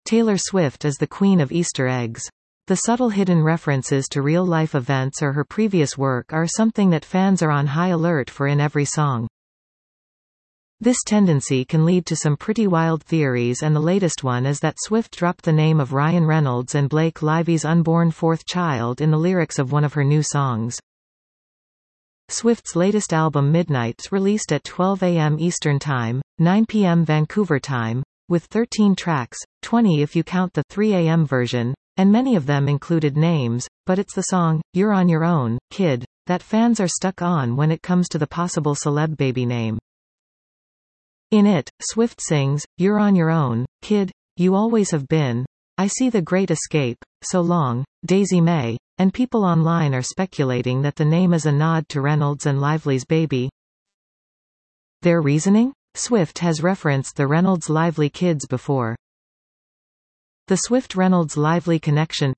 Taylor Swift is the queen of Easter eggs. The subtle hidden references to real-life events or her previous work are something that fans are on high alert for in every song. This tendency can lead to some pretty wild theories, and the latest one is that Swift dropped the name of Ryan Reynolds and Blake Lively's unborn fourth child in the lyrics of one of her new songs. Swift's latest album Midnights released at 12 a.m. Eastern Time, 9 p.m. Vancouver Time, with 13 tracks, 20 if you count the 3 a.m. version, and many of them included names, but it's the song, You're on Your Own, Kid, that fans are stuck on when it comes to the possible celeb baby name. In it, Swift sings, You're on your own, kid, you always have been. I see the Great Escape, so long, Daisy May, and people online are speculating that the name is a nod to Reynolds and Lively's baby. Their reasoning? Swift has referenced the Reynolds-Lively kids before. The Swift-Reynolds-Lively connection.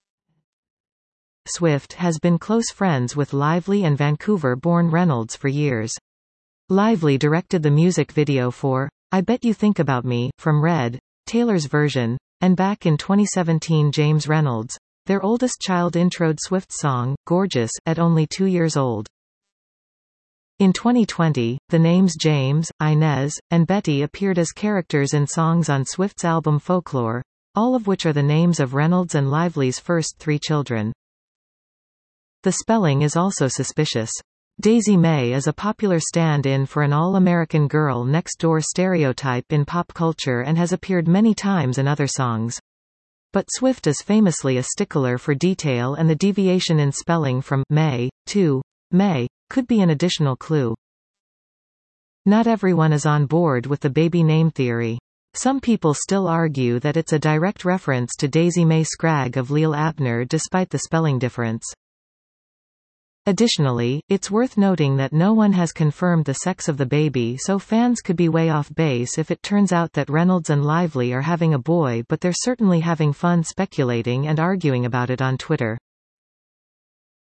Swift has been close friends with Lively and Vancouver-born Reynolds for years. Lively directed the music video for I Bet You Think About Me from Red, Taylor's version, and back in 2017 James Reynolds, their oldest child, introed Swift's song, Gorgeous, at only 2 years old. In 2020, the names James, Inez, and Betty appeared as characters in songs on Swift's album Folklore, all of which are the names of Reynolds and Lively's first 3 children. The spelling is also suspicious. Daisy May is a popular stand-in for an all-American girl next door stereotype in pop culture and has appeared many times in other songs. But Swift is famously a stickler for detail, and the deviation in spelling from May to May could be an additional clue. Not everyone is on board with the baby name theory. Some people still argue that it's a direct reference to Daisy May Scragg of Lyle Abner despite the spelling difference. Additionally, it's worth noting that no one has confirmed the sex of the baby, so fans could be way off base if it turns out that Reynolds and Lively are having a boy, but they're certainly having fun speculating and arguing about it on Twitter.